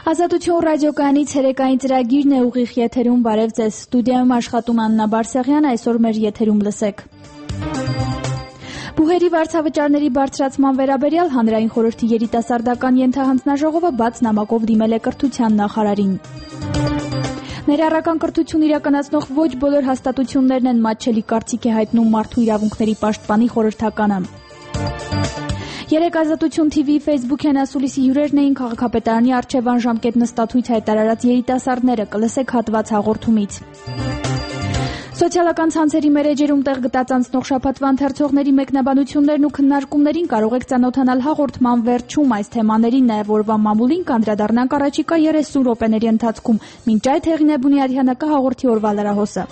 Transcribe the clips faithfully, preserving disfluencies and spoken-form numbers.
Ազատություն ռադիոկայանի ցերեկային ծրագիրն է ուղիղ եթերում, բարև ձեզ, ստուդիայում աշխատում Աննա Բարսեղյան, այսօր մեր եթերում լսեք։ Բուհերի վարձավճարների բարձրացման վերաբերյալ հանրային խորհրդի երիտասարդական ենթահանձնաժողովը բաց նամակով դիմել է կրթության նախարարին։ Ներառական կրթություն իրականացնող ոչ բոլոր հաստատություններն են մատչելի կարծիք է հայտնում Մարդու իրավունքների պաշտպանի խորհրդականը։ Երեկ Ազատություն թի վիի Facebook-յան ասուլիսի հյուրերն էին քաղաքապետարանի առջև անժամկետ նստաթույց հայտարարած երիտասարդները, կլսեք հատված հաղորդումից։ Սոցիալական ցանցերի մերեջերում տեղ գտած անցնող շաբաթվա ընթերցողների մեկնաբանություններն ու քննարկումներին կարող եք ծանոթանալ հաղորդման վերջում, այս թեմաներին, նաև օրվա մամուլին կանդրադառնանք առաջիկա երեսուն րոպեների ընթացքում։ Մինչ այդ Հեղինե Բունյադյանը կհաղորդի օրվա լրահոսը։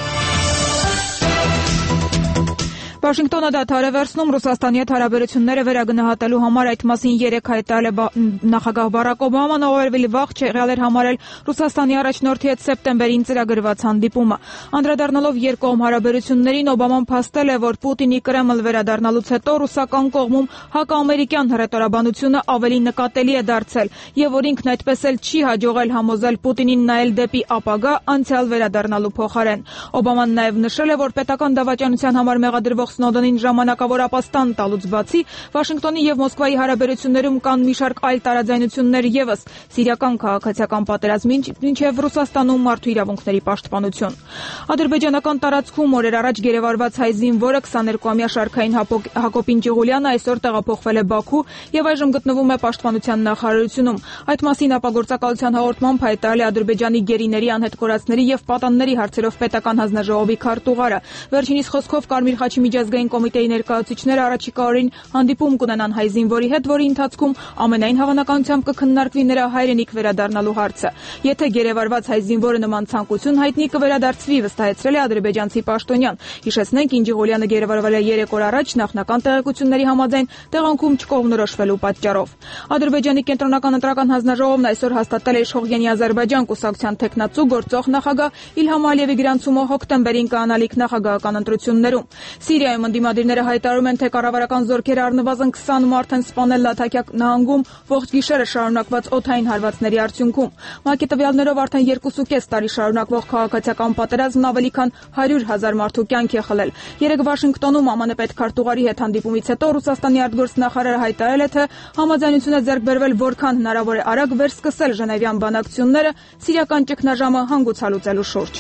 Վաշինգտոնը դադար է վերցնում Ռուսաստանի հետ հարաբերությունները վերագնահատելու համար, այդ մասին երեկ հայտարարել է նախագահ Բարակ Օբաման, ով ավելի վաղ չեղյալ էր համարել Ռուսաստանի առաջնորդի հետ սեպտեմբերին ծրագրված հանդիպումը։ Անդրադառնալով երկկողմ հարաբերություններին, Օբաման փաստել է, որ Պուտինի Կրեմլ վերադառնալուց հետո ռուսական կողմում հակաամերիկյան հռետորաբանությունը ավելի նկատելի է դարձել, եւ որ ինքն այդպես էլ չի հաջողել համոզել Պուտինին նայել դեպի ապագա, անցյալ վերադառնալու փոխարեն։ Օբաման նաև նշել է, որ պետական դավաճանության համար մեղադրվող Սնոուդենին ժամանակավոր ապաստան տալուց բացի, Վաշինգտոնի եւ Մոսկվայի հարաբերություններում կան մի շարք այլ տարաձայնություններ եւս՝ սիրիական քաղաքացիական պատերազմին, մինչեւ Ռուսաստանում մարդու իրավունքների պաշտպանություն։ Ադրբեջանական տարածքում օրեր առաջ գերեվարված հայ զինվորը քսաներկուամյա շարքային Հակոբ Ինջիղուլյանը այսօր տեղափոխվել է Բաքու եւ այժմ գտնվում է պաշտպանության նախարարությունում։ Այդ մասին ապագործակալության հաղորդմամբ հայտարարել է Ադրբեջանի գերիների, անհետքորածների եւ պատանների հարցերով պետական հանձնաժողովի քարտուղարը։ Վերջինիս խոսքով Կարմիր խաչի միջազգային կոմիտեի ներկայացուցիչները առաջիկա օրերին հանդիպում կունենան հայ զինվորի հետ, որի ընթացքում ամենայն հավանականությամբ կքննարկվի նրա հայրենիք վերադառնալու հարցը։ Եթե գերեվարված հայ զինվորը նման ցանկություն հայտնի, կվերադարձվի, վստահեցրել է ադրբեջանցի պաշտոնյան։ Հիշեցնենք, Ինջիղուլյանը գերեվարվել է երեք օր առաջ նախնական տեղեկությունների համաձայն տեղանքում չկողմնորոշվելու պատճառով։ Ադրբեջանի կենտրոնական ընտրական հանձնաժողովն այսօր հաստատել է Իշխողյանի Ադրբեջան կուսակցության տեխնացու գործող նախագահ Իլհամ Ալիևի գրանցումով հոկտեմբերին կանալիք նախագահական ընտրություններում։ Սիրիայում ընդդիմադիրները հայտարարում են, թե կառավարական զորքերը առնվազն քսան մարդ են սպանել Լաթակիա նահանգում ողջ գիշերը շարունակված օդային հարվածների արդյունքում։ ՄԱԿ-ի տվյալներով արդեն երկուսուկես տարի շարունակվող քաղաքացիական պատերազմն ավելի քան հարյուր հազար մարդու կյանք է խլել։ Երեկ Վաշինգտոնում ԱՄՆ պետքարտուղարի հետ հանդիպումից հետո Ռուսաստանի արտգործնախարարը հայտարարել է, թե համաձայնություն է ձեռք բերվել որքան հնարավոր է արագ վերսկսել Ժնևյան բանակցությունները սիրիական ճգնաժամը հանգուցալուծելու շուրջ։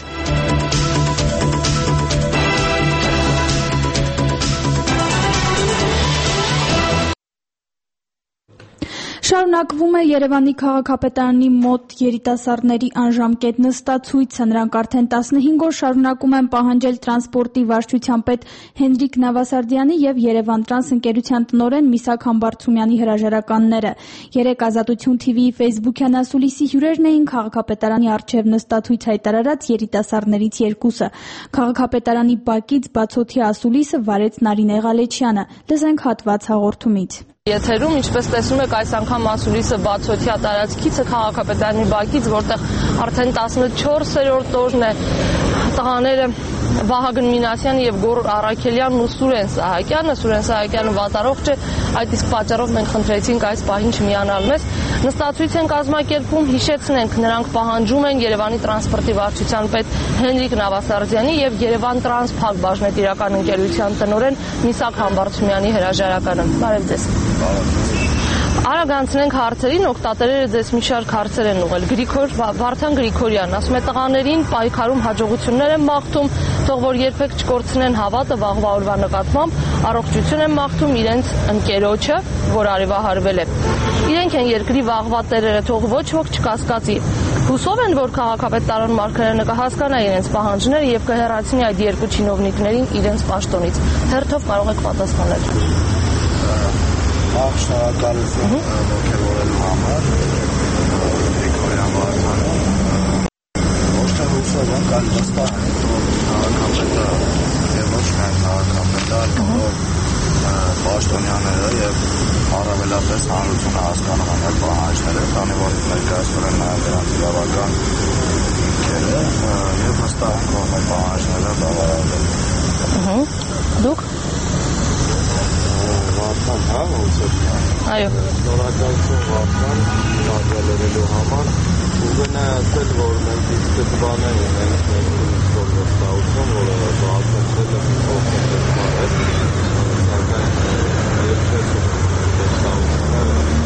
Շարունակվում է Երևանի քաղաքապետարանի մոտ երիտասարդների անժամկետ նստացույցը, նրանք արդեն տասնհինգ օր շարունակում են պահանջել տրանսպորտի վարչության պետ Հենրիկ Նավասարդյանի եւ Երևան Տրանս ընկերության տնօրեն Միսակ Համբարձումյանի հրաժարականները։ Երեկ Ազատություն թի վիի Facebook-յան ասուլիսի հյուրերն էին քաղաքապետարանի առջև նստացույց հայտարարած երիտասարդներից երկուսը։ Քաղաքապետարանի բակից բացօթյա ասուլիսը վարեց Նարինե Ղալեչյանը։ Լսենք հատված հաղորդումից։ Եթերում, ինչպես տեսնում եք, այս անգամ ասուլիսը բացօթյա տարածքից է քաղաքապետարանի բակից, որտեղ արդեն տասնչորսերորդ օրն է տղաները Վահագն Մինասյանը եւ Գոռ Առաքելյանն ու Սուրեն Սահակյանը, Սուրեն Սահակյանը վատառողջ է, այդ իսկ պատճառով մենք խնդրեցինք այս պահին չմիանալ մեզ։ Նստացույց են կազմակերպում, հիշեցնենք, նրանք պահանջում են Երևանի տրանսպորտի վարչության պետ Հենրիկ Նավասարդյանի եւ Երևան Տրանս Փակ բաժնետիրական ընկերության տնօրեն Միսակ Համբարձումյանի հրաժարականը։ Բարև ձեզ։ Արագ անցնենք հարցերին, օգտատերերը ձեզ մի շարք հարցեր են ուղղել։ Գրիգոր Վարդան Գրիգորյանն ասում է, տղաներին պայքարում հաջողություններ են մաղթում, թող որ երբեք չկորցնեն հավատը վաղվա օրվա նկատմամբ, առողջություն են մաղթում իրենց ընկերոջը, որ արևահարվել է։ Իրենք են երկրի վաղվա տերերը, թող ոչ ոք չկասկածի։ Հուսով են, որ քաղաքապետարան Մարգարյանը կհասկանա իրենց պահանջները եւ կհեռացնի այդ երկու չինովնիկներին իրենց պաշտոնից։ Հերթով կարող եք պատասխանել։ Ահ, շնորհակալություն ողջորելու համար, Գրիգորյան Վարդանը, ոչ թե հուսով եմ, կան վստահ եմ, որ քաղաքապետար եւ ոչ միայն քաղաքապետար, որ պաշտոնյաները եւ առավելապես հանրությունը հասկանում են այդ պահանջները, քանի որ ներկայացվել են նաեւ դրանց իրավական հիմքերը եւ վստահ ենք, որ այդ պահանջները բավարարվել են։ Դուք Վարդան հա, ոնց է։ Այո։ Շնորհակալություն Վարդան, շարժալերելու համար։ Ուզենա ասել, որ մենք սկզբանե ունենք մեր ինչ-որ վստահություն, որը բացատրել է օգտատերներ հետ, սակայն երբեք վստահությունը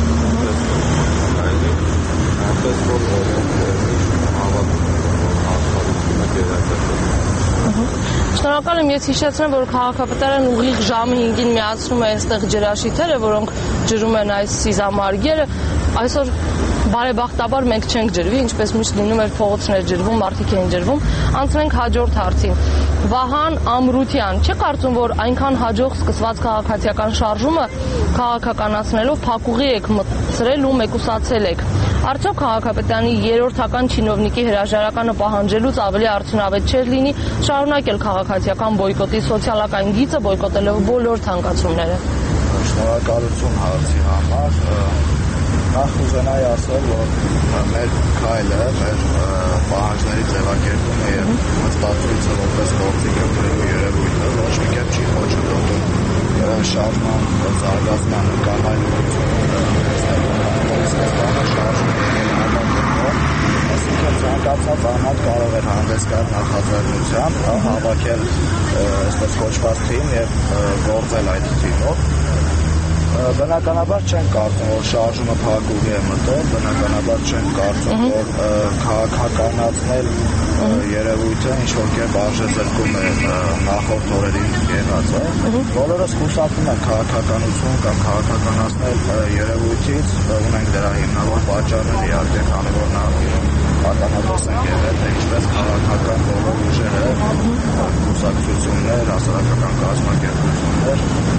այնպես որ հավատում աշխարհությունը գերակայում։ Շնորհակալ եմ, ես հիշեցնեմ, որ քաղաքապետարան ուղիղ ժամը հինգին միացնում է այստեղ ջրաշիթերը, որոնք ջրում են այս սիզամարգերը։ Այսօր բարեբախտաբար մենք չենք ջրվի, ինչպես միշտ լինում էր փողոցներ ջրվում, մարդիկ էին ջրվում։ Անցնենք հաջորդ հարցին։ Վահան Ամրության, չի կարծում, որ այնքան հաջող սկսված քաղաքացիական շարժումը քաղաքականացնելով փակուղի եք մտցրել ու մեկուսացել եք։ Արդյոք քաղաքապետարանի երրորդական չինովնիկի հրաժարականը պահանջելուց ավելի արդյունավետ չէր լինի շարունակել քաղաքացիական բոյկոտի սոցիալական գիծը, բոյկոտելով բոլոր ցանկացումները։ Շնորհակալություն հարցի համար։ Նախ ուզենայի ասել, որ մեր քայլը, մեր պահանջների ձևակերպումը եւ մտածույցը որպես գործիքը գրելու երևույթը ոչ մի կերպ չի խոչընդոտում շարժման զարգացման կանոնությունը։ Այսինքն ցանկացած անհատ կարող է հանդես գալ նախաձեռնությամբ, հավաքել այսպես կոչված թիմ եւ գործել այդ թիմով։ Բնականաբար չեն կարծում, որ շարժումը փակուղի է մտել, բնականաբար չեն կարծում, որ քաղաքականացնել երևույթը ինչ-որ կերպ արժեզրկում է նախորդ օրերին եղածը։ Բոլորս խուսափում են քաղաքականություն կամ քաղաքականացնել երևույթից, ունենք դրա հիմնավոր պատճառներ, իհարկե, քանի որ նախկինում ականատես են եղել, թե ինչպես քաղաքական բոլոր ուժերը, կուսակցություններ, հասարակական կազմակերպություններ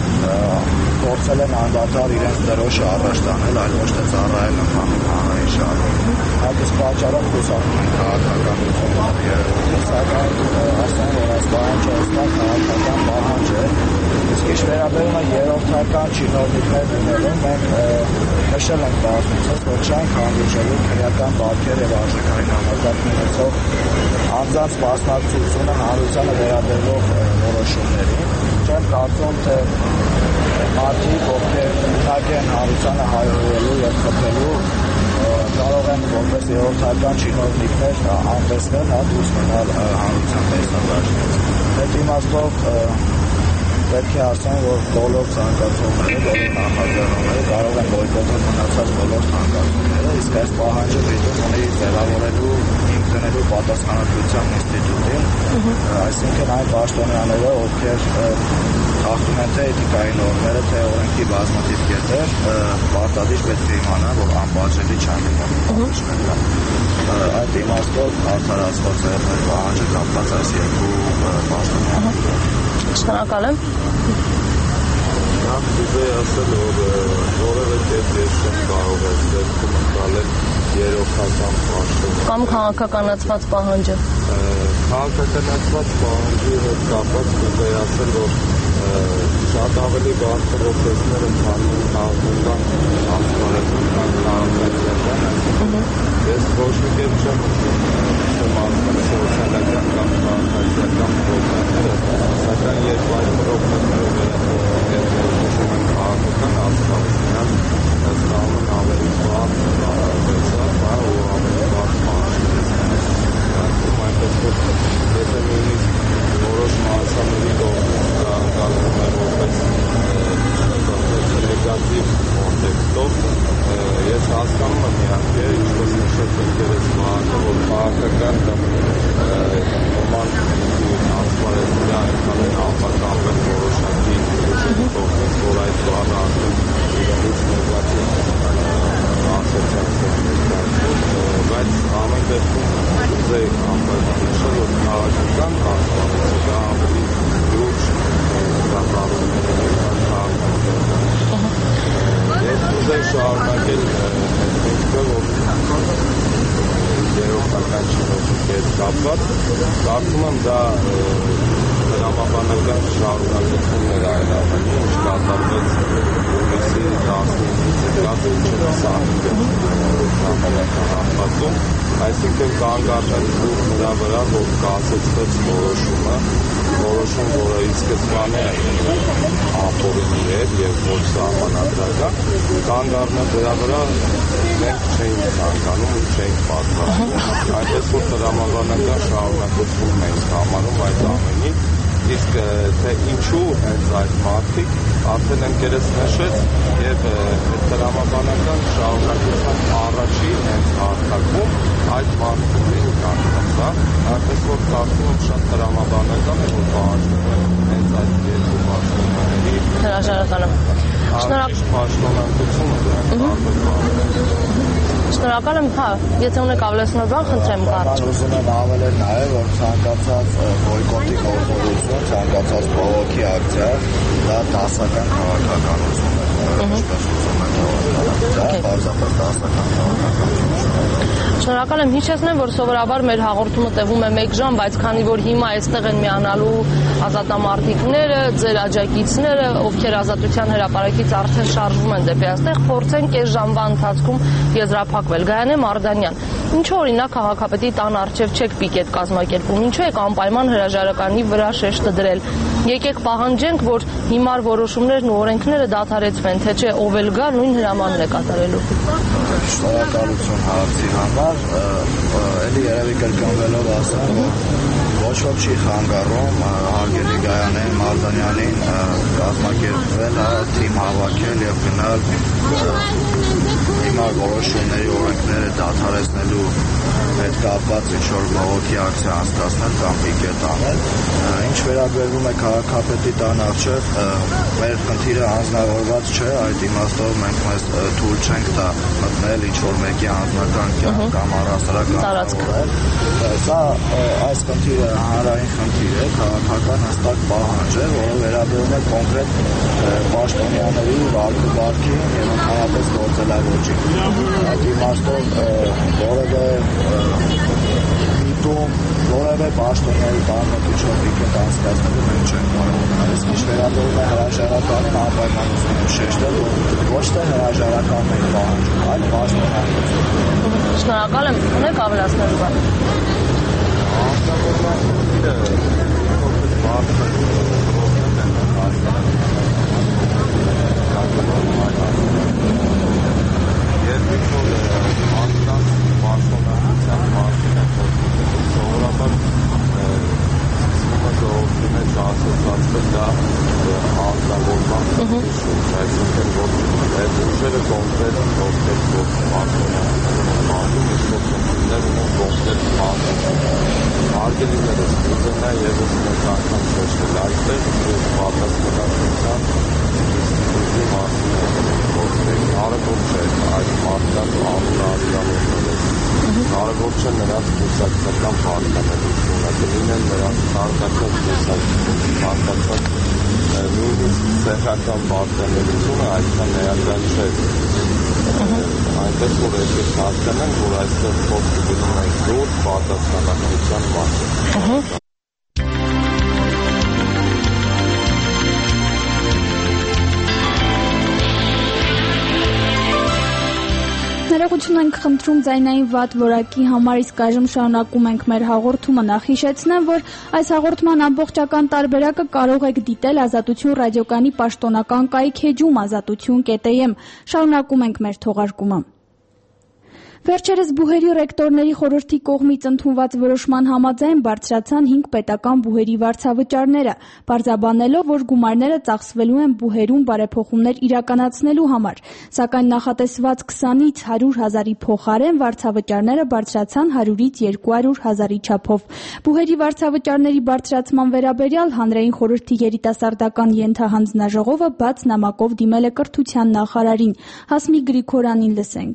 փորձել են անդադար իրենց դրոշը առաջ տանել, այլ ոչ թե ծառայել ընդհանուր հանրային շարժումը։ Այդ իսկ պատճառով խուսափում են քաղաքականությունը երևույթից, սակայն ասեմ, որ այս պահանջը հստակ քաղաքական պահանջ է։ Իսկ ինչ վերաբերում է երրորդական չինովնիկներ լինելուն, մենք նշել ենք բազմիցս, որ չենք հանդուրժելու քրեական բարքեր եւ արժեքային համակարգ ունեցող անձանց մասնակցությունը հանրությանը վերաբերող որոշումներին։ Չեմ կարծում, թե մարդիկ, ովքեր ունակ են հանրությանը հայհոյելու եւ խփելու, կարող են որպես երրորդական չինովնիկներ անտեսվել, հա դուրս մնալ հանրության տեսադաշտից։ Այդ իմաստով պետք է ասեմ, որ բոլոր ցանկացողները, բոլոր նախաձեռնողները կարող են բոյկոտել մնացած բոլոր ցանկացումները, իսկ այս պահանջը դիտում ունի ձևավորելու, հիմնելու պատասխանատվության ինստիտուտին, այսինքն այն պաշտոնյաները, ովքեր խախտում են թե էթիկայի նորմերը, թե օրենքի բազմաթիվ կետեր, պարտադիր պետք է իմանան, որ անպատժելի չեն լինում։ Այդ իմաստով արդարացված է մեր պահանջը կապված այս երկու պաշտոնյաներով։ Շնորհակալ եմ։ Նախ ուզեի ասել, որ որևէ կերպ ես չեմ կարող այս դեպքում ընկալել երրորդական պաշտոն կամ քաղաքականացված պահանջը։ Քաղաքականացված պահանջի հետ կապված ուզեի ասել, որ շատ ավելի բարձր օգտներ ընդհանուր քաղաքական ասպարեզական քաղաքացիական, այսինքն ես ոչ մի կերպ չեմ չեմ ասում սոցիալական կամ քաղաքացիական պրոբլեմները, սակայն երբ այդ պրոբլեմները վերաբերում են քաղաքական ասպարեզության, ստանում ավելի բարձ հարաբերության, ու ավելի բարձ պահանջներ այնպես որ եթե նույնիսկ որոշ մարզաների կողմից գալվում է որպես նեգատիվ կոնտեքստով, ես հասկանում եմ իհարկե, ինչպես նշեց ինքերս Վահանը, որ քաղաքական կամ նման ասպարեզության այնքան են ապակապել որոշակի ուժերի կողմից, որ այդ բառը արդեն իրենից նեգատիվ ասոցիացիաներ դարձել, բայց ամեն դեպքում ուզեի անպայման նշել, որ քաղաքական ասպարեզը ավելի լուրջ ծառայություններ են քաղաքական։ Ես ուզեի շարունակել ինքը, որ երրորդական չինովնիկի հետ կապված, կարծում եմ դա տրամաբանական շարունակություններ այլ ավելի, ինչ կատարվեց հունիսի տասնինից, չեմ սահմանապատում, այսինքն կանգ առնելու նրա վրա, որ կասեցվեց որոշումը, որոշում, որը ի սկզբանե ապօրինի էր և ոչ սահմանադրական, կանգ առնել դրա վրա մենք չէինք ցանկանում ու չէինք պատրաստվում, այնպես որ տրամաբանական շարունակություն ենք համարում այդ ամենին, իսկ թե ինչու հենց այդ մարդիկ արդեն ընկերս նշեց և տրամաբանական շարունակության առաջին հենց հարթակում այդ մարդուներին կանխացա, այնպես որ կարծում եմ շատ տրամաբանական է, որ պահանջում է հենց այդ երկու պաշտոնյաների հրաժարականը։ Առաջիշտ պաշտոնանկությունը դրանք տարբեր բաներ։ Շնորհակալ եմ, հա, եթե ունեք ավելացնող բան, խնդրեմ կարճ։ Ուզում եմ ավել նաև, որ ցանկացած բոյկոտի գործողություն, ցանկացած բողոքի ակցիա, դա դասական քաղաքականություն է։ Ինչպես ուզում եք հավատալ, պարզապես դասական քաղաքականություն։ Շնորհակալ եմ, հիշեցնեմ, որ սովորաբար մեր հաղորդումը տևում է մեկ ժամ, բայց քանի որ հիմա այստեղ են միանալու ազատամարտիկները, ձեր աջակիցները, ովքեր Ազատության հրապարակից արդեն շարժվում են դեպի այստեղ, փորձեն կես ժամվա ընթացքում եզրափակվել։ Գայանե Մարդանյան, ինչու օրինակ քաղաքապետի տան առջև չեք պիկետ կազմակերպում, ինչու եք անպայման հրաժարականի վրա շեշտը դրել։ Եկեք պահանջենք, որ հիմար որոշումներն ու օրենքները դադարեցվեն, թե չէ ով էլ գա նույն հրամանն է կատարելու։ Շնորհակալություն հարցի համար, էլի երևի կրկնվելով ասեմ, որ ոչ ոք չի խանգարում հարգելի Գայանե Մարդանյանին կազմակերպվել, թիմ հավաքել և գնալ հիմար որոշումների օրենքները դադարեցնելու հետ կապված ինչ-որ բողոքի ակցիա անցկացնել կամ պիկետ անել։ Ինչ վերաբերվում է քաղաքապետի տան առջև, մեր խնդիրը անձնավորված չէ, այդ իմաստով մենք մեզ թույլ չենք տա մտնել ինչ-որ մեկի անձնական կյանք կամ առհասարակ անձնավորել։ Սա այս խնդիրը հանրային խնդիր է, քաղաքական հստակ պահանջ է, որը վերաբերում է կոնկրետ պաշտոնյաների վարքի վարքին և ընդհանրապես գործելագործին։ Այդ իմաստով որևէ միտում, որևէ պաշտոնյայի բանոթիչով պիկետ անցկացնելու մենք չենք կարողանալ։ Իսկ ինչ վերաբերում է հրաժարականին, անպայման ուզում եմ շեշտել, որ ոչ թե հրաժարականն ենք պահանջում, այլ պաշտոնյանություն։ Շնորհակալ եմ, ունեք ավելացնելու բան։ Անձնավորման խնդիրը որպես մարդը Երբ ինչ-որ մարդկանց պաշտոնանկության մասին է խոսում, սովորաբար սկսումը ժողովրդի մեջ ասոցացվել դա անձնավորման խնդիր շուրջ, այսինքն որ այդ ուժերը կոնկրետ ովքեր որ պաշտոնանկություն են բանում, ինչ-որ խնդիրներ ունեն կոնկրետ մարդկանց։ Հարգելիներս ուզում է ևս մեկ անգամ շեշտել այստեղ պատասխանատվության ինստիտուտի մասին կարևոր չէ այդ մարդկանց անունը ազգանունները, կարևոր չէ նրանց կուսակցական պարտավորությունը, կլինեն նրանց ցանկացած ցանկացած նույնիսկ սեփական պարտավորությունը այդքան էական չէ։ Այնպես որ եկեք հասկանանք, որ այստեղ խոսքը գնում է զուտ պատասխանատվության մասին։ Ներողություն ենք խնդրում ձայնային վատ որակի համար, իսկ այժմ շարունակում ենք մեր հաղորդումը։ Նախ հիշեցնեմ, որ այս հաղորդման ամբողջական տարբերակը կարող եք դիտել Ազատություն ռադիոկայանի պաշտոնական կայքէջում ազատություն կետ էմ։ Շարունակում ենք մեր թողարկումը։ Վերջերս բուհերի ռեկտորների խորհրդի կողմից ընդունված որոշման համաձայն բարձրացան հինգ պետական բուհերի վարձավճարները, պարզաբանելով, որ գումարները ծախսվելու են բուհերում բարեփոխումներ իրականացնելու համար, սակայն նախատեսված քսանից հարյուր հազարի փոխարեն վարձավճարները բարձրացան հարյուրից երկու հարյուր հազարի չափով։ Բուհերի վարձավճարների բարձրացման վերաբերյալ հանրային խորհրդի երիտասարդական ենթահանձնաժողովը բաց նամակով դիմել է կրթության նախարարին։ Հասմիկ Գրիգորյանին լսենք։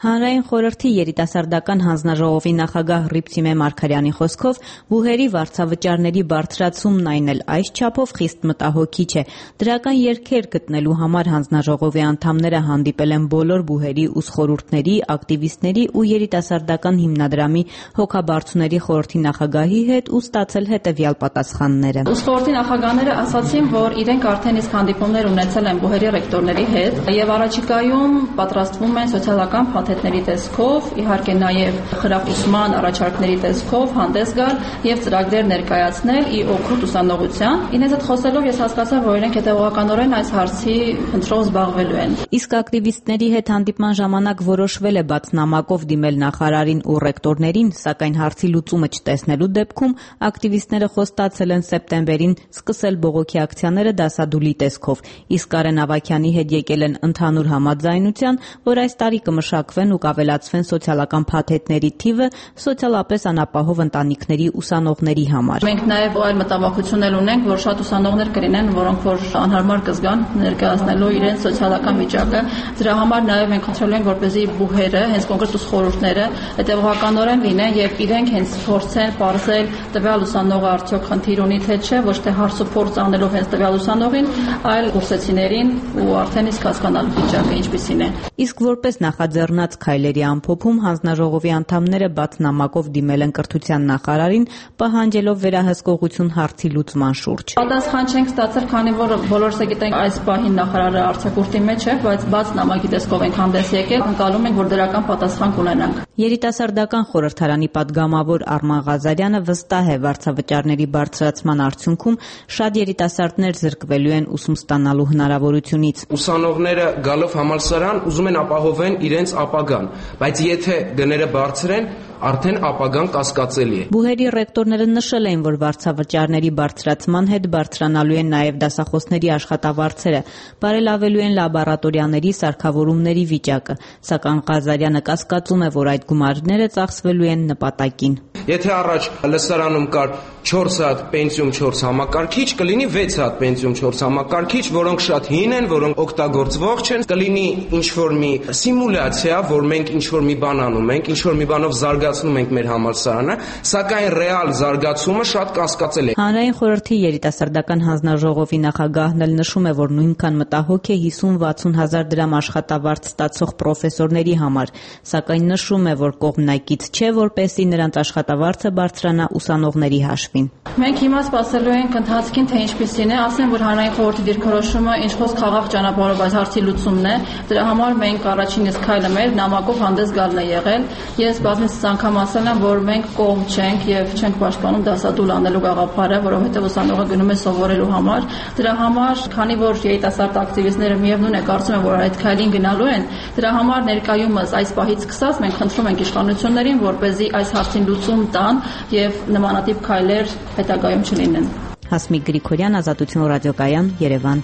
Հանրային խորհրդի երիտասարդական հանձնաժողովի նախագահ Ռիփցիմե Մարգարյանի խոսքով բուհերի վարձավճարների բարձրացումն այն էլ այս չափով խիստ մտահոգիչ է։ Դրական երգեր գտնելու համար հանձնաժողովի անդամները հանդիպել են բոլոր բուհերի ուսխորհուրդների, ակտիվիստների ու երիտասարդական հիմնադրամի հոգաբարձուների խորհրդի նախագահի հետ ու ստացել հետևյալ պատասխանները։ Ուսխորհրդի նախագահները ասացին, որ իրենք արդեն իսկ հանդիպումներ ունեցել են բուհերի ռեկտորների հետ եւ առաջիկայում պատրաստվում են սոցիալական փաթեթների տեսքով, իհարկե նաեւ խրախուսման առաջարկների տեսքով հանդես գալ եւ ծրագրեր ներկայացնել ի օգուտ ուսանողության։ Ինձ հետ խոսելով ես հասկացա, որ իրենք հետեւողականորեն այս հարցի ընտրով զբաղվելու են։ Իսկ ակտիվիստների հետ հանդիպման ժամանակ որոշվել է բաց նամակով դիմել նախարարին ու ռեկտորներին, սակայն հարցի լուծումը չտեսնելու դեպքում ակտիվիստները խոստացել են սեպտեմբերին սկսել բողոքի ակցիաները դասադուլի տեսքով, իսկ Արեն Ավագյանի հետ եկել են ընդհանուր համաձայնության, որ այս տարի կմշակվեն ու կավելացվեն սոցիալական փաթեթների թիվը սոցիալապես անապահով ընտանիքների ուսանողների համար։ Մենք նաև այլ մտավախություն էլ ունենք, որ շատ ուսանողներ կլինեն, որոնք որ անհարմար կզգան ներկայացնելու իրենց սոցիալական վիճակը։ Դրա համար նաև մենք խնդրել ենք, որպեսզի բուհերը, հենց կոնկրետ ուսխորհուրդները հետևողականորեն լինեն եւ իրենք հենց փորձեն բարձել տվյալ ուսանողը արդյոք խնդիր ունի թե չէ, ոչ թե հարց ու փորձ անելով հենց տվյալ ուսանողին, այլ կուրսեցիներին ու արդեն իսկ հասկանալու վիճակը ինչպիսին է։ Իսկ որպես նախաձեռնած քայլերի ամփոփում հանձնաժողովի անդամները բաց նամակով դիմել են կրթության նախարարին, պահանջելով վերահսկողություն հարցի լուծման շուրջ։ Պատասխան չենք ստացել, քանի որ բոլորս գիտենք այս պահին նախարարը արձակուրդի մեջ է, բայց բաց նամակի տեսքով ենք հանդես եկել, ընկալում ենք, որ դրական պատասխան կունենանք։ Երիտասարդական խորհրդարանի падգամավոր Արման Ղազարյանը վստահ է, վարձավճարների բարձրացման արդյունքում շատ երիտասարդներ զրկվելու են ուսում ստանալու հնարավորությունից։ Ուսանողները գալով համալսարան ուզում են ապահովեն իրենց ապագան, բայց եթե գները բարձր են, արդեն ապագան կասկածելի է։ Բուհերի ռեկտորները նշել էին, որ վարձավճարների բարձրացման հետ բարձրանալու են նաև դասախոսների աշխատավարձերը, բարելավելու են լաբորատորիաների սարքավորումների վիճակը, սակայն Ղազարյանը կասկածում է, որ այդ գումարները ծախսվելու են նպատակին։ Եթե առաջ լսարանում կար չորս հատ պենսիում չորս համակարգիչ, կլինի վեց հատ պենսիում չորս համակարգիչ, որոնք շատ հին են, որոնք օգտագործվող չեն, կլինի ինչ-որ մի սիմուլյացիա, որ մենք ինչ-որ մի բան անում ենք, ինչ-որ մի բանով զարգացնում ենք մեր համալսարանը, սակայն ռեալ զարգացումը շատ կասկածելի է։ Հանրային խորհրդի երիտասարդական հանձնաժողովի նախագահն էլ նշում է, որ նույնքան մտահոգ է հիսուն-վաթսուն հազար դրամ աշխատավարձ ստացող պրոֆեսորների համար, սակայն նշում է, որ կողմնակից չէ, որպեսզի նրանց աշխատավարձը բարձրանա ուսանողների հաշվին։ Մենք հիմա սպասելու ենք ընթացքին, թե ինչպիսին է, ասեմ, որ հանրային խորհրդի դիրքորոշումը ինչ խոսք խաղաղ ճանապարհով այս հարցի լուծումն է։ Դրա համար մենք առաջին իսկ քայլը մեր նամակով հանդես գալն է եղել։ Ես բազմիցս անգամ ասել եմ, որ մենք կողմ չենք եւ չենք պաշտպանում դասադուլ անելու գաղափարը, որովհետեւ ուսանողը գնում է սովորելու համար։ Դրա համար, քանի որ երիտասարդ ակտիվիստները միևնույն է կարծում են, որ այդ քայլին գնալու են, դրա համար ներկայումս այս պահից սկսած մենք խնդրում ենք իշխանություններին, որպեսզի այս հարցին լուծում տան եւ նմանատիպ քայլեր հետագայում չլինեն։ Հասմիկ Գրիգորյան, Ազատություն ռադիոկայան, Երևան։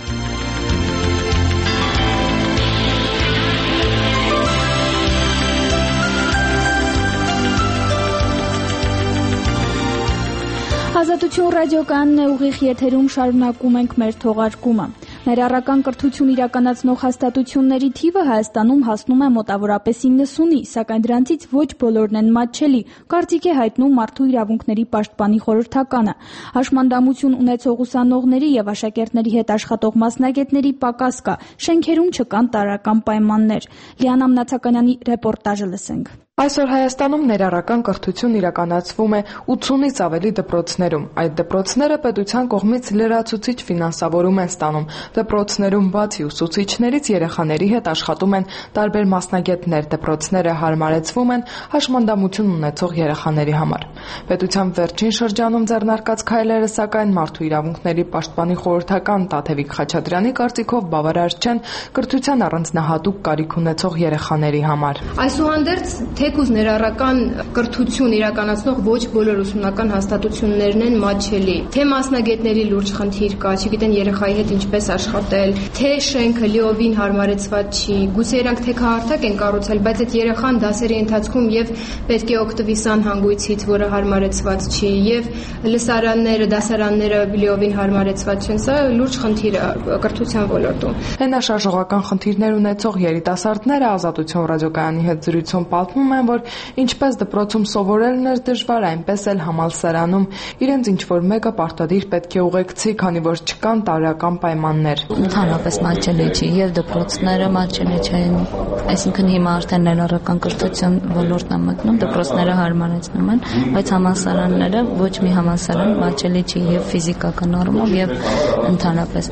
Ազատություն ռադիոկայանն է, ուղիղ եթերում շարունակում ենք մեր թողարկումը։ Ներառական կրթություն իրականացնող հաստատությունների թիվը Հայաստանում հասնում է մոտավորապես իննսունի, սակայն դրանցից ոչ բոլորն են մատչելի, կարծիք է հայտնում Մարդու իրավունքների պաշտպանի խորհրդականը։ Հաշմանդամություն ունեցող ուսանողների եւ աշակերտների հետ աշխատող մասնագետների պակաս կա, շենքերում չկան տարրական պայմաններ։ Լիանա Մնացականյանի ռեպորտաժը լսենք։ Այսօր Հայաստանում ներառական կրթություն իրականացվում է ութսունից ավելի դպրոցներում։ Այդ դպրոցները պետության կողմից լրացուցիչ ֆինանսավորում են ստանում։ Դպրոցներում բացի ուսուցիչներից երեխաների հետ աշխատում են տարբեր մասնագետներ, դպրոցները հարմարեցվում են հաշմանդամություն ունեցող երեխաների համար։ Պետության վերջին շրջանում ձեռնարկած քայլերը, սակայն Մարդու իրավունքների պաշտպանի խորհրդական Տաթևիկ Խաչատրյանի կարծիքով բավարար չեն կրթության առանձնահատուկ կարիք ունեցող երեխաների համար։ Այսուհանդերձ թեկուզ ներառական կրթություն իրականացնող ոչ բոլոր ուսումնական հաստատություններն են մատչելի։ Թե մասնագետների լուրջ խնդիր կա, չգիտեն երեխայի հետ ինչպես աշխատել, թե շենքը լիովին հարմարեցված չի, գուցե իրանք թեքահարթակ են կառուցել, բայց այդ երեխան դասերի ընթացքում եւ պետք է օգտվի սանհանգույցից, որը հարմարեցված չի, եւ լսարանները, դասարանները լիովին հարմարեցված չեն, սա լուրջ խնդիր է կրթության ոլորտում։ Հենաշարժողական խնդիրներ ունեցող երիտասարդները Ազատություն ռադիոկայանի հետ զրույցում պատմում են, որ ինչպես դպրոցում սովորելն էր դժվար, այնպես էլ համալսարանում իրենց ինչ-որ մեկը պարտադիր պետք է ուղեկցի, քանի որ չկան տարրական պայմաններ։ Ընդհանրապես մատչելի չի եւ դպրոցները մատչելի չեն, այսինքն հիմա արդեն ներառական կրթություն ոլորտն է մտնում, դպրոցները հարմարեցնում են, բայց համալսարանները ոչ մի համալսարան մատչելի չի եւ ֆիզիկական առումով եւ ընդհանրապես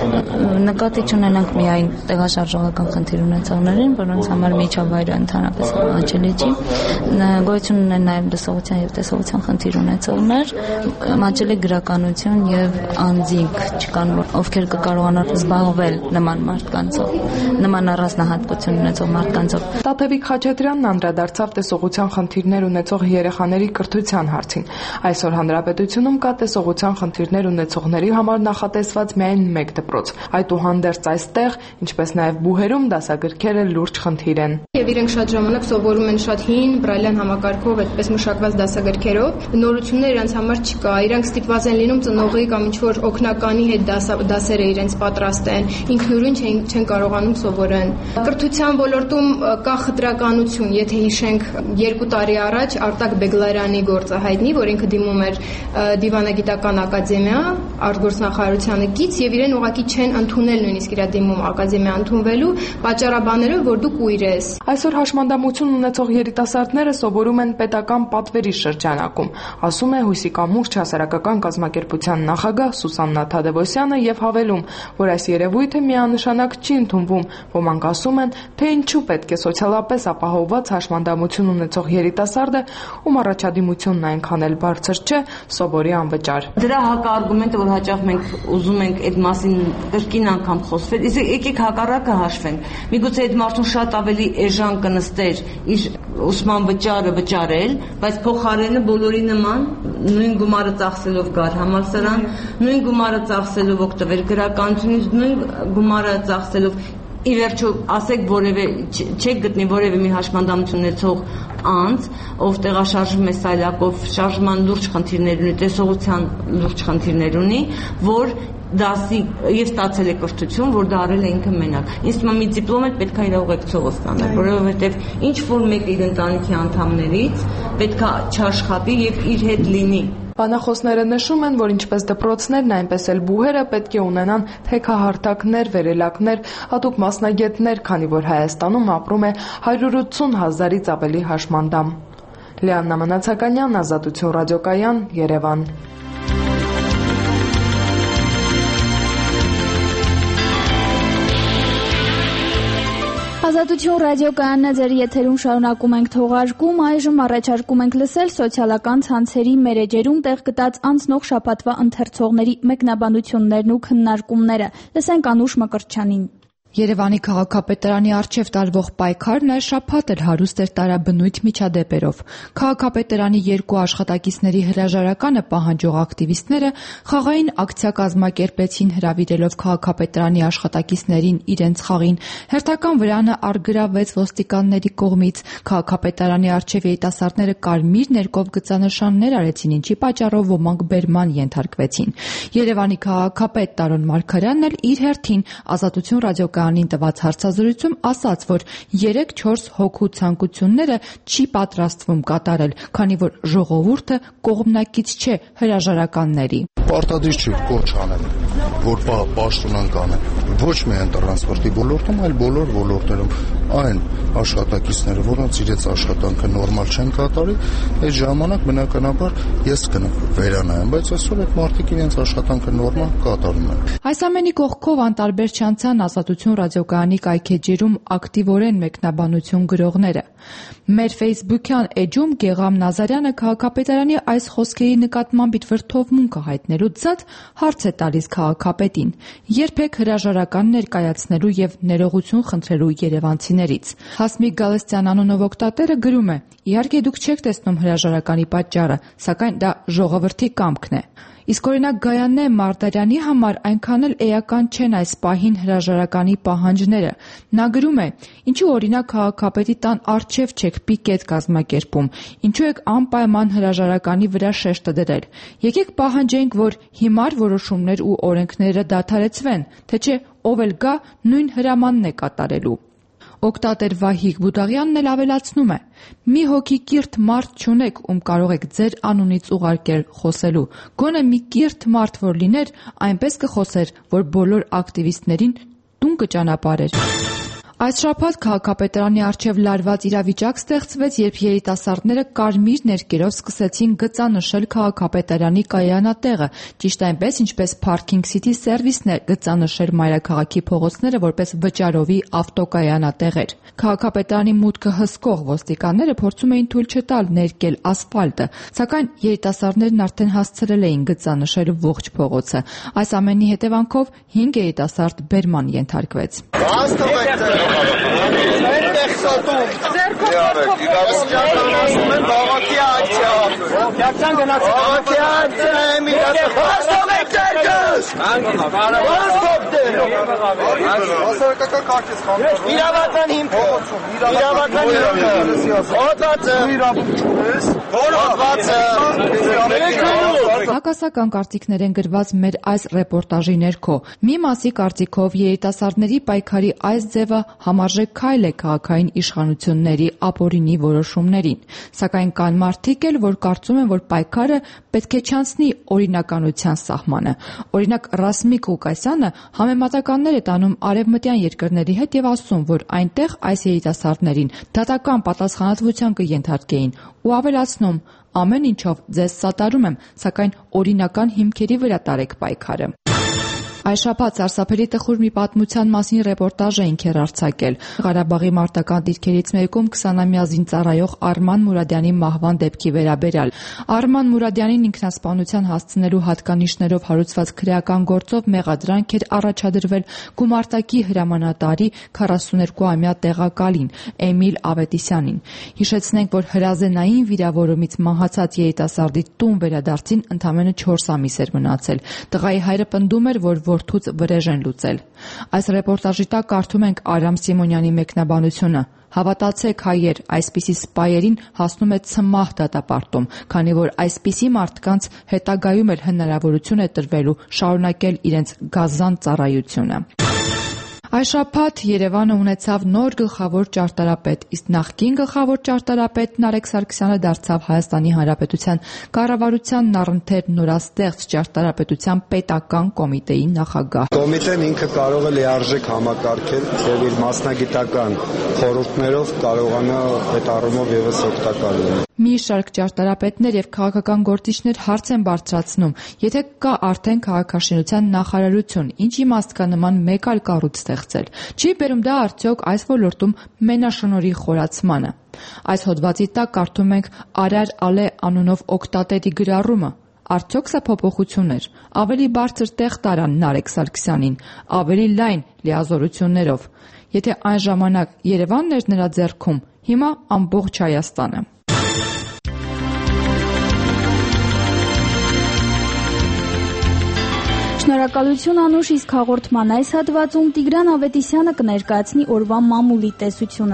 նկատի չունենանք միայն տեղաշարժողական խնդիր ունեցողներին, որոնց համար միջավայրը ընդհանրապես մատչելի չի, գոյություն ունեն նաեւ դասողության եւ տեսողության խնդիր ունեցողներ, մատչելի գրականություն եւ անձինք չկան, ովքեր կկարողանան զբաղվել նման մարդկանցով, նման առանձնահատկություն ունեցող մարդկանցով։ Տաթևիկ Խաչատրյանն անդրադարձավ տեսողության խնդիրներ ունեցող երեխաների կրթության հարցին։ Այսօր հանրապետությունում կա տեսողության խնդիրներ ունեցողների համար նախատեսված միայն մեկ դպրոց։ Այդուհանդերձ այստեղ, ինչպես նաեւ բուհերում, դասագրքերը լուրջ խնդիր են։ Եվ իրենք շատ ժամանակ սովորում են շատ հին բրայլյան համակարգով, այդպես մշակված դասագրքերով, նորություններ իրենց համար չկա։ Իրանք ստիպված են լինում ծնողի կամ ինչ-որ օգնականի հետ դասերը իրենց պատրաստեն, ինքնուրույն չեն, չեն կարողանում սովորեն։ Կրթության ոլորտում կա խտրականություն, եթե հիշենք երկու տարի առաջ Արտակ Բեգլարյանի գործը հայտնի, որ ինքը դիմում էր դիվանագիտական ակադեմիա, արտգործնախարարությանը կից եւ իրեն ուղղակի չեն ընդունել նույնիսկ իր դիմում ակադեմիա ընդունվելու պատճառաբաներով, որ դու կույր ես։ Այսօր հաշմանդամություն ունեցող երիտասարդները սովորում են պետական պատվերի շրջանակում, ասում է Հույսի կամուրջ հասարակական կազմակերպության նախագահ Սուսաննա Թադևոսյանը եւ հավելում, որ այս երևույթը միանշանակ չի ընդունվում։ Ոմանք ասում են, թե ինչու պետք է սոցիալապես ապահովված հաշմանդամություն ունեցող երիտասարդը, ում առաջադիմությունն այնքան էլ բարձր չէ, սովորի անվճար։ Դրա հակարգումենտը, որ հաճախ մենք ուզում ենք այդ մասին կրկին անգամ խոսվել, իսկ եկեք հակառակը հաշվենք։ Միգուցե այդ մարդուն շատ ավելի էժան կնստեր իր ուսման վճարը վճարել, բայց փոխարենը բոլորի նման նույն գումարը ծախսելով գար համալսարան, նույն գումարը ծախսելով օգտվել գրականությունից, նույն գումարը ծախսելով ի վերջո ասեք որևէ չեք գտնի որևէ մի հաշմանդամություն ունեցող անձ, ով տեղաշարժվում է սայլակով, շարժման լուրջ խնդիրներ ունի, տեսողության լուրջ խնդիրներ ունի, որ դասի եւ ստացել է կրթություն, որ դա արել է ինքը մենակ։ Ինձ թվում է մի դիպլոմ էլ պետք է իր ուղեկցողը ստանալ, որովհետեւ ինչ որ մեկը իր ընտանիքի անդամներից պետք է չաշխատի եւ իր հետ լինի։ Բանախոսները նշում են, որ ինչպես դպրոցներն, այնպես էլ բուհերը պետք է ունենան թեքահարթակներ, վերելակներ, հատուկ մասնագետներ, քանի որ Հայաստանում ապրում է հարյուր ութսուն հազարից ավելի հաշմանդամ։ Լիաննա Մնացականյան, Ազատություն ռադիոկայան, Երևան։ Ազատություն ռադիոկայանն է ձեր եթերում, շարունակում ենք թողարկում, այժմ առաջարկում ենք լսել սոցիալական ցանցերի մեր էջերում տեղ գտած անցնող շաբաթվա ընթերցողների մեկնաբանություններն ու քննարկումները։ Լսենք Անուշ Մկրտչյանին։ Երևանի քաղաքապետարանի առջև տարվող պայքարն այս շաբաթ էլ հարուստ էր տարաբնույթ միջադեպերով։ Քաղաքապետարանի երկու աշխատակիցների հրաժարականը պահանջող ակտիվիստները խաղային ակցիա կազմակերպեցին, հրավիրելով քաղաքապետարանի աշխատակիցներին իրենց խաղին։ Հերթական վրանը առգրավվեց ոստիկանների կողմից։ Քաղաքապետարանի առջև երիտասարդները կարմիր ներկով գծանշաններ արեցին, ինչի պատճառով ոմանք բերման ենթարկվեցին։ Երևանի քաղաքապետ Տարոն Մարգարյանն էլ իր հերթին Ազատություն ռադիոկայանի անին տված հարցազրույցում ասաց, որ երեք-չորս հոգու ցանկությունները չի պատրաստվում կատարել, քանի որ ժողովուրդը կողմնակից չէ հրաժարականների։ Պարտադիր չի կոչ անել, որ պաշտոնան կանեն։ Ոչ միայն տրանսպորտի ոլորտում, այլ բոլոր ոլորտներում այն աշխատակիցները, որոնց իրենց աշխատանքը նորմալ չեն կատարի, այդ ժամանակ բնականաբար ես կվերանայեմ, բայց այսօր այդ մարդիկ իրենց աշխատանքը նորմալ կատարում են։ Այս ամենի կողքով անտարբեր չանցան Ազատություն ռադիոկայանի կայքեջերում ակտիվորեն մեկնաբանություն գրողները։ Մեր Facebook-յան էջում Գեգամ Նազարյանը քաղաքապետարանի այս խոսքերի նկատմամբ իր վրդովմունքը հայտնելուց զատ հարց է տալիս քաղաքապետին. երբեք հրաժարական հրաժարական ներկայացնելու եւ ներողություն խնդրելու երևանցիներից։ Հասմիկ Գալստյան անունով օգտատերը գրում է. «Իհարկե դուք չեք տեսնում հրաժարականի պատճառը, սակայն դա ժողովրդի կամքն է»։ Իսկ օրինակ Գայանե Մարտարյանի համար այնքան էլ էական չեն այս պահին հրաժարականի պահանջները։ Նա գրում է. «Ինչու օրինակ քաղաքապետի տան առջև չեք պիկետ կազմակերպում, ինչու եք անպայման հրաժարականի վրա շեշտը դրել։ Եկեք պահանջենք, որ հիմար որոշումներ ու օրենքները դադարեցվեն, թե չէ ով էլ գա նույն հրամանն է կատարելու»։ Օգտատեր Վահիկ Բուդաղյանն էլ ավելացնում է. «Մի հոգի կիրթ մարդ չունեք, ում կարող եք ձեր անունից ուղարկել խոսելու։ Գոնե մի կիրթ մարդ որ լիներ, այնպես կխոսեր, որ բոլոր ակտիվիստներին տուն կճանապարհեր»։ Այս շաբաթ քաղաքապետարանի առջև լարված իրավիճակ ստեղծվեց, երբ երիտասարդները կարմիր ներկերով սկսեցին գծանշել քաղաքապետարանի կայանատեղը, ճիշտ այնպես, ինչպես Parking City Service-ն է գծանշել մայրաքաղաքի փողոցները որպես վճարովի ավտոկայանատեղեր։ Քաղաքապետարանի մուտքը հսկող ոստիկանները փորձում էին թույլ չտալ ներկել ասֆալտը, սակայն երիտասարդներն արդեն հասցրել էին գծանշել ողջ փողոցը։ Այս ամենի հետևանքով հինգ երիտասարդ բերման ենթարկվեց։ Այնտեղ սոտում ձերքով իրավասկանում են բաղաքի ակցիա Յակցան գնացել բաղաքի ակցիա եմ իրասպասում եք ձերքս հասարակական կարգից խանդում իրավական հիմքը իրավական հիմքը հոդվածը Հակասական կարծիքներ են գրված մեր այս ռեպորտաժի ներքո։ Մի մասի կարծիքով երիտասարդների պայքարի այս ձևը համարժեք քայլ է քաղաքային իշխանությունների ապօրինի որոշումներին, սակայն կան մարդիկ էլ, որ կարծում են, որ պայքարը պետք է չանցնի օրինականության սահմանը։ Օրինակ Ռասմիկ Ղուկասյանը համեմատականներ է տանում արևմտյան երկրների հետ եւ ասում, որ այնտեղ այս երիտասարդներին դատական պատասխանատվության կենթարկեին ու ավելացնում. «Ամեն ինչով ձեզ սատարում եմ, սակայն օրինական հիմքերի վրա տարեք պայքարը»։ Այս շաբաթ սարսափելի տխուր մի պատմության մասին ռեպորտաժ էինք հեռարձակել։ Ղարաբաղի մարտական դիրքերից մեկում քսանամյա զինծառայող Արման Մուրադյանի մահվան դեպքի վերաբերյալ։ Արման Մուրադյանին ինքնասպանության հասցնելու հատկանիշներով հարուցված քրեական գործով մեղադրանք էր առաջադրվել գումարտակի հրամանատարի քառասուներկուամյա տեղակալին Էմիլ Ավետիսյանին։ Հիշեցնենք, որ հրազենային վիրավորումից մահացած երիտասարդի տուն վերադարձին ընդամենը չորս ամիս էր մնացել։ Տղայի հայրը պնդում էր, որ որդուց վրեժ են լուծել։ Այս ռեպորտաժի տակ կարդում ենք Արամ Սիմոնյանի մեկնաբանությունը։ Հավատացեք հայեր, այսպիսի սպայերին հասնում է ցմահ դատապարտում, քանի որ այսպիսի մարդկանց հետագայում էլ հնարավորություն է տրվելու շարունակել իրենց գազան ծառայությունը։ Այս շաբաթ Երևանը ունեցավ նոր գլխավոր ճարտարապետ, իսկ նախկին գլխավոր ճարտարապետ Նարեկ Սարգսյանը դարձավ Հայաստանի Հանրապետության կառավարության նռընթեր նորաստեղծ ճարտարապետության պետական կոմիտեի նախագահ։ Կոմիտեն ինքը կարող է լիարժեք համակարգել եւ իր մասնագիտական խորհուրդներով կարողանա այդ առումով եւս օգտակար լինել։ Մի շարք ճարտարապետներ եւ քաղաքական գործիչներ հարց են բարձրացնում, եթե կա արդեն քաղաքաշինության նախարարություն, ինչ իմաստ կա նման մեկ այլ կառույց ստեղծել։ Չի բերում դա արդյոք այս ոլորտում մենաշնորհի խորացմանը։ Այս հոդվածի տակ կարդում ենք Արար Ալե անունով օգտատերի գրառումը։ Արդյոք սա փոփոխություն էր։ Ավելի բարձր տեղ տարան Նարեկ Սարգսյանին, ավելի լայն լիազորություններով։ Եթե այն ժամանակ Երևանն էր նրա ձեռքում, հիմա ամբողջ Հայաստանը։ Շնորհակալություն Անուշ, իսկ հաղորդման այս հատվածում Տիգրան Ավետիսյանը կներկայացնի օրվա մամուլի տեսությունը։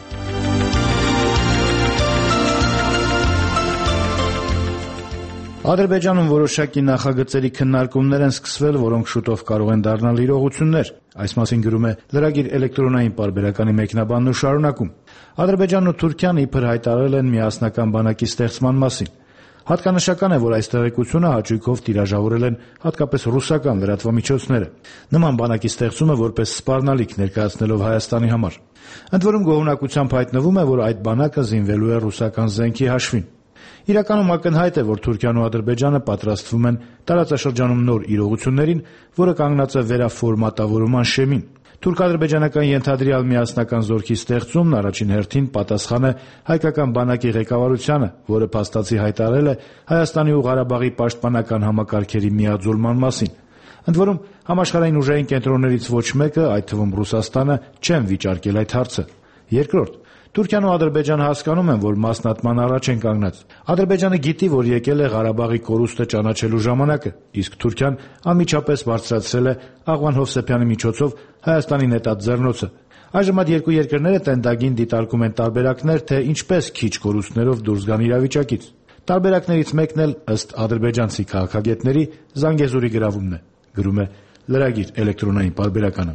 Ադրբեջանում որոշակի նախագծերի քննարկումներ են սկսվել, որոնք շուտով կարող են դառնալ իրողություններ։ Այս մասին գրում է լրագիր էլեկտրոնային պարբերականի մեկնաբանն ու շարունակում։ Ադրբեջանն ու Թուրքիան իբր հայտարարել են միասնական բանակի ստեղծման մասին։ Հատկանշական է, որ այս տեղեկությունը հաճույքով տիրաժավորել են հատկապես ռուսական լրատվամիջոցները։ Նման բանակի ստեղծումը որպես սպառնալիք ներկայացնելով Հայաստանի համար։ Ընդ որում գոհունակությամբ հայտնվում է, որ այդ բանակը զինվելու է ռուսական զենքի հաշվին։ Իրականում ակնհայտ է, որ Թուրքիան ու Ադրբեջանը պատրաստվում են տարածաշրջանում նոր իրողություններին, որը կանգնած է վերաֆորմատավորման շեմին։ Թուրք-ադրբեջանական ենթադրյալ միասնական զորքի ստեղծումն առաջին հերթին պատասխան է հայկական բանակի ղեկավարությանը, որը փաստացի հայտարարել է Հայաստանի ու Ղարաբաղի պաշտպանական համակարգերի միաձուլման մասին։ Ընդ որում, համաշխարհային ուժային կենտրոններից ոչ մեկը, այդ թվում Ռուսաստանը, չեն վիճարկել այդ հարցը։ Երկրորդ, Թուրքիան ու Ադրբեջանը հասկանում են, որ մասնատման առաջ են կանգնած։ Ադրբեջանը գիտի, որ եկել է Ղարաբաղի կորուստը ճանաչելու ժամանակը, իսկ Թուրքիան անմիջապես բարձրացրել է Աղվան Հովսեփյանի միջոցով Հայաստանի նետած ձեռնոցը։ Այժմ այդ երկու երկրները տենդագին դիտարկում են տարբերակներ, թե ինչպես քիչ կորուստներով դուրս գան իրավիճակից։ Տարբերակներից մեկն էլ, ըստ ադրբեջանցի քաղաքագետների, Զանգեզուրի գրավումն է, գրում է Լրագիր էլեկտրոնային պարբերականը։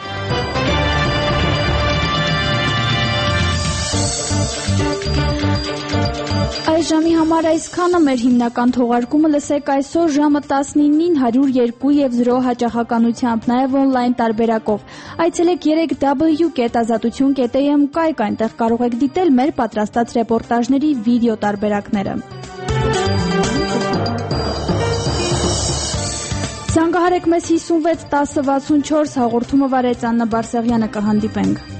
Այս ժամի համար այսքանը մեր հիմնական թողարկումը լսեք այսօր ժամը տասնինին հարյուր երկու եւ զրո հաճախականությամբ, նաեւ on-line տարբերակով։ Այցելեք երեք w կետ ազատություն կետ am կայք, այնտեղ կարող եք դիտել մեր պատրաստած ռեպորտաժների վիդեո տարբերակները։ Զանգահարեք մեզ հիսունվեց տասը վաթսունչորս հաղորդումը վարեց Աննա Բարսեղյանը, կհանդիպենք։